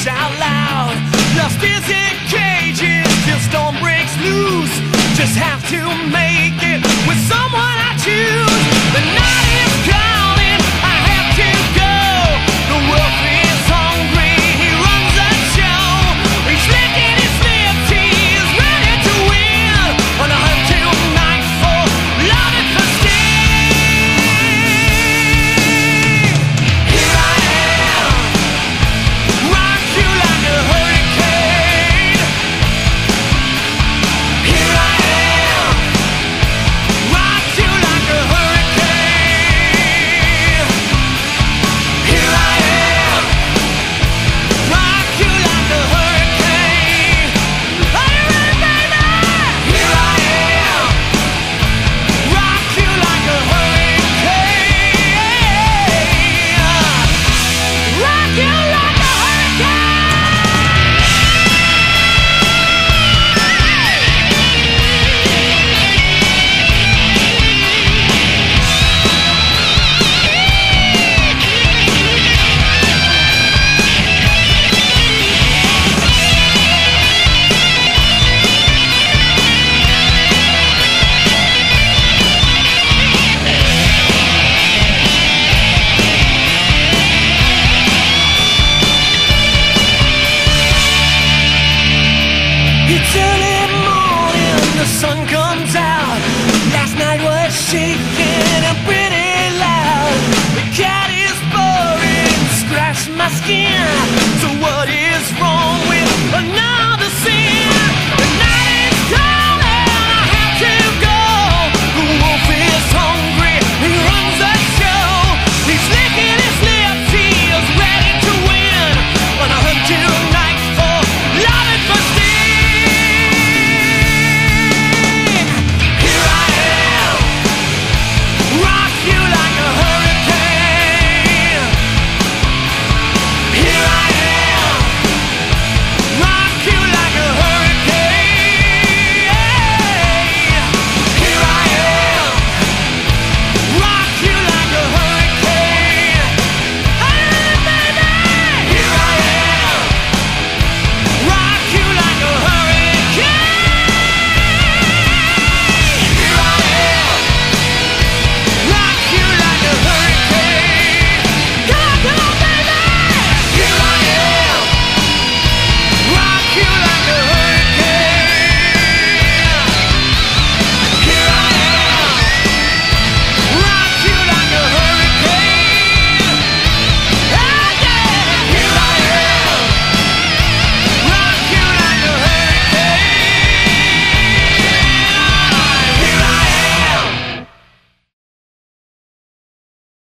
speaks out loud. Lost is in cages till storm breaks loose. Just have to make it with someone I choose. The night is calling, I have to go. The wolf is hungry, he runs a show. He's licking his lips, he's ready to win. On a hunt till nightfall, love it for sting. Here I am, rock you like a hurricane. Here I am, rock you like a hurricane. Here I am, rock you like a hurricane. Are you ready, baby? Here I am, rock you like a hurricane. Rock you like a It's early morning, the sun comes out. Last night was shaking and pretty loud. The cat is boring, scratched my skin. So what is